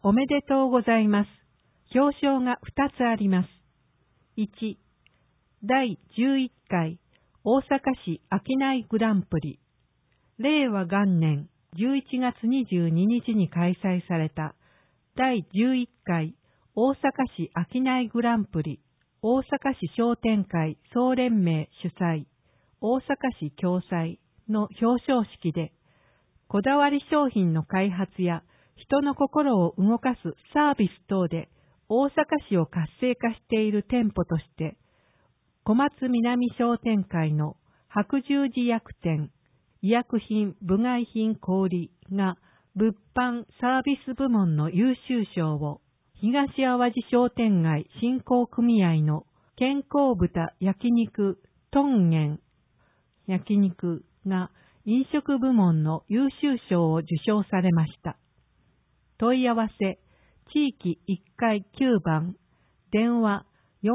おめでとうございます。表彰が2つあります。1、第11回大阪市商いグランプリ。令和元年11月22日に開催された第11回大阪市商いグランプリ大阪市商店会総連盟主催大阪市共催の表彰式で、こだわり商品の開発や人の心を動かすサービス等で大阪市を活性化している店舗として、小松南商店会の白十字薬店、医薬品部外品小売が物販サービス部門の優秀賞を、東淡路商店街振興組合の健康豚焼肉トンゲン焼肉が飲食部門の優秀賞を受賞されました。問い合わせ、地域1階9番、電話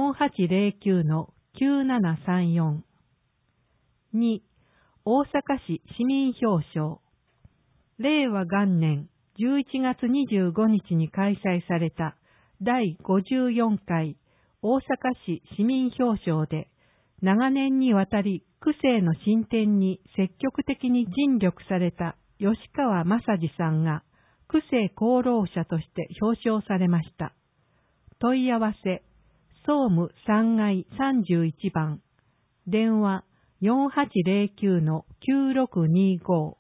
4809-9734。2、大阪市市民表彰。令和元年11月25日に開催された第54回大阪市市民表彰で、長年にわたり区政の進展に積極的に尽力された吉川正治さんが区政功労者として表彰されました。問い合わせ、総務3階31番、電話 4809-9625